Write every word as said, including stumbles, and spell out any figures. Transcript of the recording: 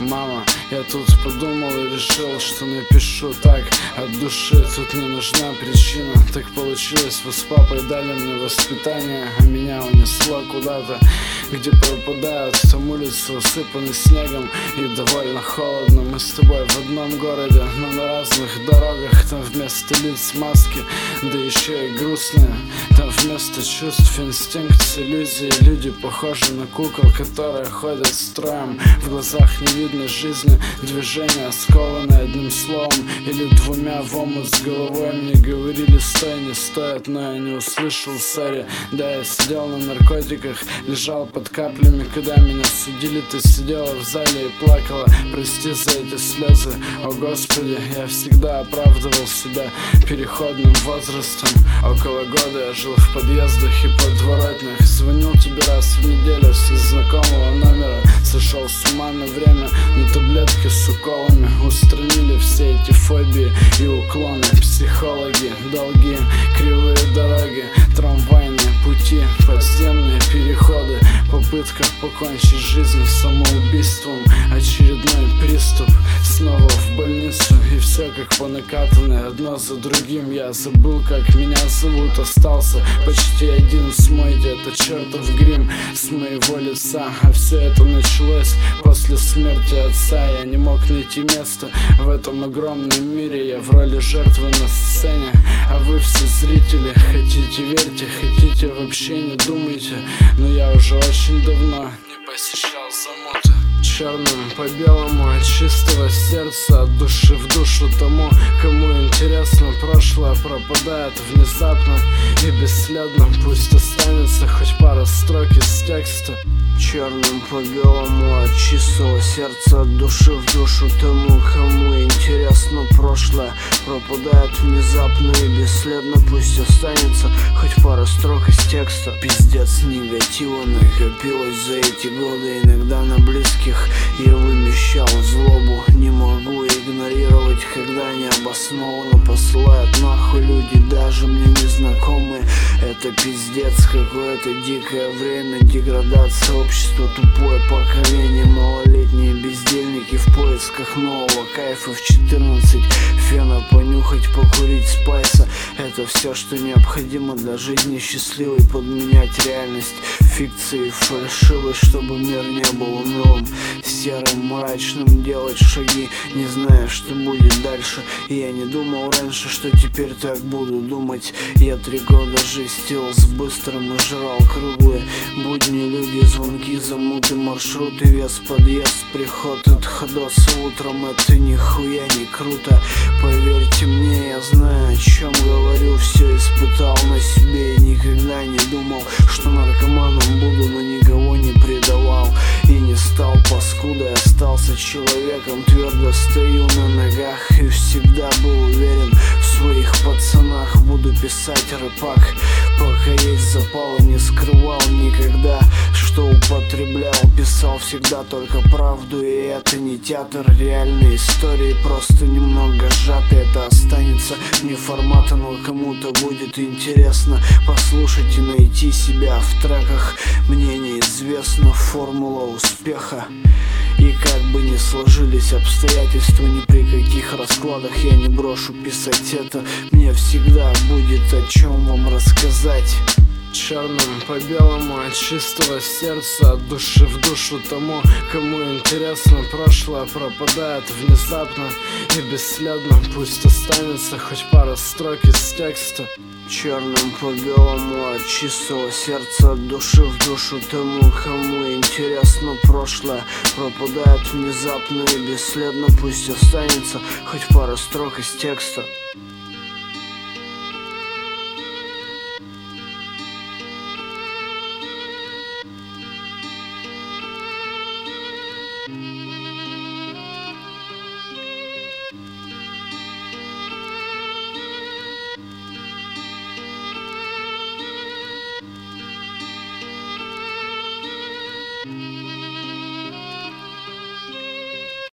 мама. Я тут подумал и решил, что напишу так от души. Тут не нужна причина. Так получилось, вы с папой дали мне воспитание, а меня унесло куда-то, где пропадают. Там улицы усыпаны снегом и довольно холодно. Мы с тобой в одном городе, но на разных дорогах. Там вместо лиц маски, да еще и грустные. Там вместо чувств инстинкт, иллюзии. Люди похожи на кукол, которые ходят строем. В глазах не видно жизни, движения скованы одним словом или двумя в омут с головой. Мне говорили, стой, не стоит, но я не услышал, сори. Да, я сидел на наркотиках, лежал под каплями. Когда меня судили, ты сидела в зале и плакала. Прости за эти слезы, о господи. Я всегда оправдывал себя переходным возрастом. Около года я жил в подъездах и подворотнях. Звонил тебе раз в неделю с незнакомого номера. Сошел с ума на время, но таблетки с уколами устранили все эти фобии и уклоны. Психологи, долги, кривые дороги, трамвайные пути, подземные переходы. Попытка покончить жизнь самоубийством. Очередной приступ, снова в больницу. И все как по накатанной, одно за другим. Я забыл, как меня зовут, остался почти один. Смойте это чертов грим с моего лица. А все это началось после смерти отца. Я не мог найти места в этом огромном мире. Я в роли жертвы на сцене, а вы все зрители. Хотите верьте, хотите вообще не думайте, но я уже очень давно не посещал замуты. Черным по белому, от чистого сердца, от души в душу тому, кому интересно. Прошлое пропадает внезапно и бесследно. Пусть останется хоть пара строк из текста. Черным по белому, от чистого сердца, от души в душу тому, кому интересно. Прошлое пропадает внезапно и бесследно. Пусть останется хоть пара строк из текста. Пиздец негатива накопилось за эти годы. Иногда на близких я вымещал злобу. Не могу игнорировать, когда необоснованно посылают нахуй люди, даже мне незнакомые. Это пиздец, какое-то дикое время, деградация общества, тупое поколение, малолетние бездельники в поисках нового кайфа. В четырнадцать фена понюхать, покурить спайса. Это все, что необходимо для жизни счастливой. Подменять реальность фикцией фальшивой, чтобы мир не был унылым, серым, мрачным. Делать шаги, не зная, что будет дальше. И я не думал раньше, что теперь так буду думать. Я три года жестил с быстрым и жрал круглые будни, люди, звонки, замуты, маршруты, вес, подъезд, приход, отходосы утром. Это нихуя не круто, поверьте мне, я знаю, о чем говорю. Все испытал на себе и никогда не думал, что наркоманом буду, но никого не предавал и не стал паскудой. Остался человеком, твердо стою на ногах и всегда был уверен в своих пацанах. Буду писать рэпак, пока есть запал, и не скрывал никогда, что употреблял. Писал всегда только правду, и это не театр. Реальные истории просто немного сжаты. Это останется не формата, но кому-то будет интересно послушать и найти себя в треках. Мне неизвестна формула успеха, и как бы ни сложились обстоятельства, ни при каких раскладах я не брошу писать это. Мне всегда будет о чем вам рассказать. Черным по белому, от чистого сердца, от души в душу тому, кому интересно. Прошлое пропадает внезапно и бесследно. Пусть останется хоть пара строк из текста. Черным по белому, от чистого сердца, от души в душу тому, кому интересно. Прошлое пропадает внезапно и бесследно. Пусть останется хоть пара строк из текста.